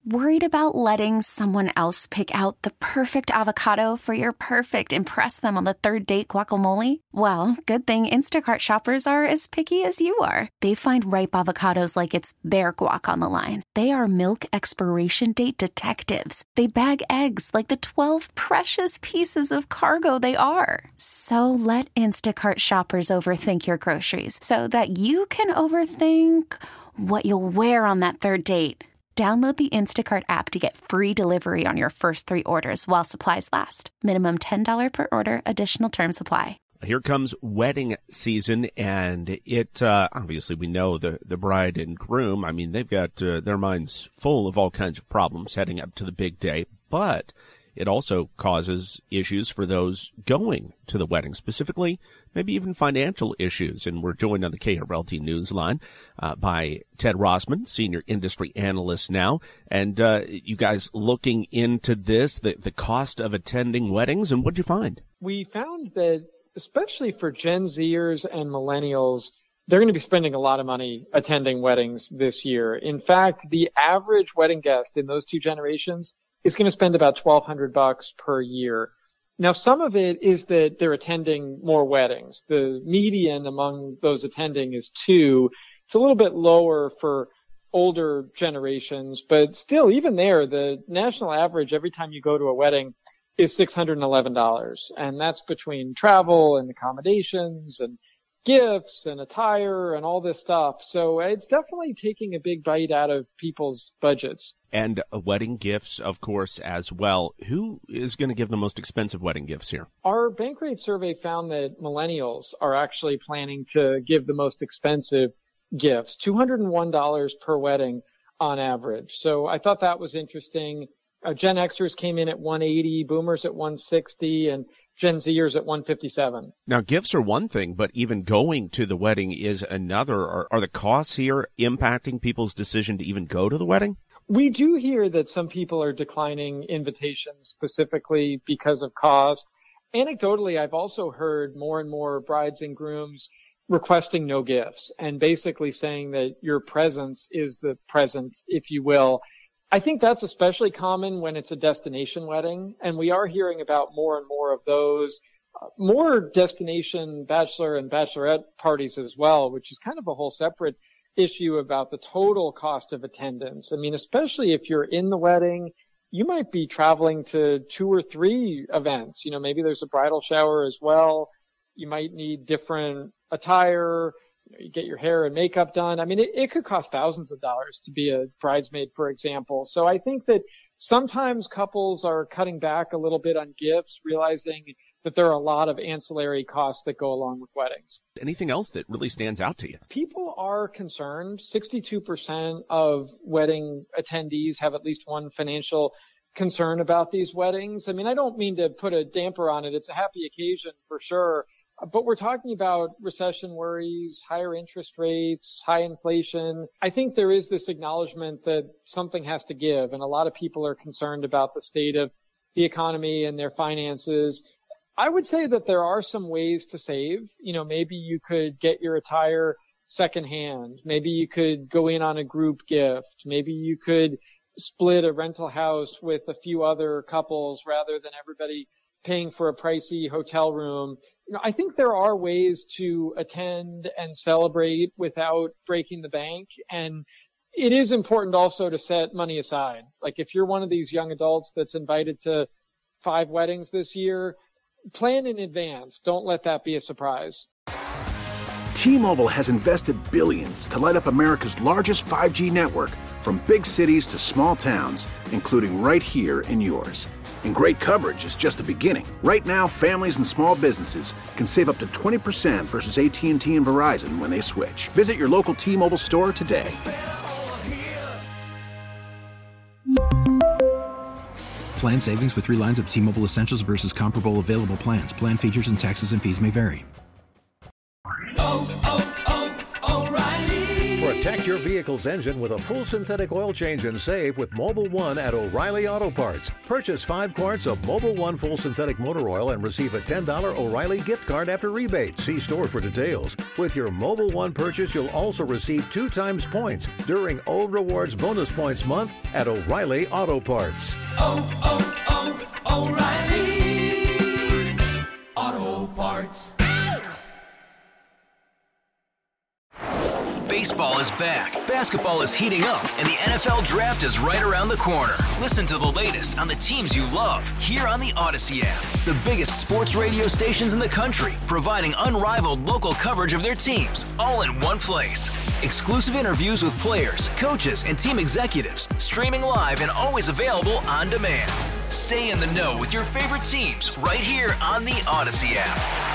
Worried about letting someone else pick out the perfect avocado for your perfect impress them on the third date guacamole? Well, good thing Instacart shoppers are as picky as you are. They find ripe avocados like it's their guac on the line. They are milk expiration date detectives. They bag eggs like the 12 precious pieces of cargo they are. So let Instacart shoppers overthink your groceries so that you can overthink what you'll wear on that third date. Download the Instacart app to get free delivery on your first 3 orders while supplies last. Minimum $10 per order. Additional terms apply. Here comes wedding season, and it obviously we know the bride and groom. I mean, they've got their minds full of all kinds of problems heading up to the big day, but it also causes issues for those going to the wedding, specifically maybe even financial issues. And we're joined on the KRLT Newsline by Ted Rossman, senior industry analyst now. And you guys looking into this, the cost of attending weddings, and what'd you find? We found that especially for Gen Zers and millennials, they're going to be spending a lot of money attending weddings this year. In fact, the average wedding guest in those two generations is going to spend about $1,200 per year. Now, some of it is that they're attending more weddings. The median among those attending is 2. It's a little bit lower for older generations, but still, even there, the national average every time you go to a wedding is $611. And that's between travel and accommodations and gifts and attire and all this stuff. So it's definitely taking a big bite out of people's budgets. And wedding gifts, of course, as well. Who is going to give the most expensive wedding gifts here? Our Bankrate survey found that millennials are actually planning to give the most expensive gifts, $201 per wedding on average. So I thought that was interesting. Gen Xers came in at $180, Boomers at $160, and Gen Zers at $157. Now, gifts are one thing, but even going to the wedding is another. Are the costs here impacting people's decision to even go to the wedding? We do hear that some people are declining invitations specifically because of cost. Anecdotally, I've also heard more and more brides and grooms requesting no gifts and basically saying that your presence is the present, if you will. I think that's especially common when it's a destination wedding, and we are hearing about more and more of those, more destination bachelor and bachelorette parties as well, which is kind of a whole separate issue about the total cost of attendance. I mean, especially if you're in the wedding, you might be traveling to 2 or 3 events. You know, maybe there's a bridal shower as well. You might need different attire. You get your hair and makeup done. I mean, it could cost thousands of dollars to be a bridesmaid, for example. So I think that sometimes couples are cutting back a little bit on gifts, realizing that there are a lot of ancillary costs that go along with weddings. Anything else that really stands out to you? People are concerned. 62% of wedding attendees have at least one financial concern about these weddings. I mean, I don't mean to put a damper on it. It's a happy occasion for sure. But we're talking about recession worries, higher interest rates, high inflation. I think there is this acknowledgement that something has to give, and a lot of people are concerned about the state of the economy and their finances. I would say that there are some ways to save. You know, maybe you could get your attire secondhand. Maybe you could go in on a group gift. Maybe you could split a rental house with a few other couples rather than everybody paying for a pricey hotel room. You know, I think there are ways to attend and celebrate without breaking the bank. And it is important also to set money aside. Like if you're one of these young adults that's invited to 5 weddings this year, plan in advance. Don't let that be a surprise. T-Mobile has invested billions to light up America's largest 5G network, from big cities to small towns, including right here in yours. And great coverage is just the beginning. Right now, families and small businesses can save up to 20% versus AT&T and Verizon when they switch. Visit your local T-Mobile store today. Plan savings with 3 lines of T-Mobile Essentials versus comparable available plans. Plan features and taxes and fees may vary. O'Reilly. Protect your vehicle vehicle's engine with a full synthetic oil change and save with Mobil 1 at O'Reilly Auto Parts. Purchase 5 quarts of Mobil 1 full synthetic motor oil and receive a $10 O'Reilly gift card after rebate. See store for details. With your Mobil 1 purchase, you'll also receive 2 times points during O Rewards Bonus Points Month at O'Reilly Auto Parts. O'Reilly Auto Parts. Baseball is back, basketball is heating up, and the NFL Draft is right around the corner. Listen to the latest on the teams you love here on the Odyssey app. The biggest sports radio stations in the country, providing unrivaled local coverage of their teams, all in one place. Exclusive interviews with players, coaches, and team executives, streaming live and always available on demand. Stay in the know with your favorite teams right here on the Odyssey app.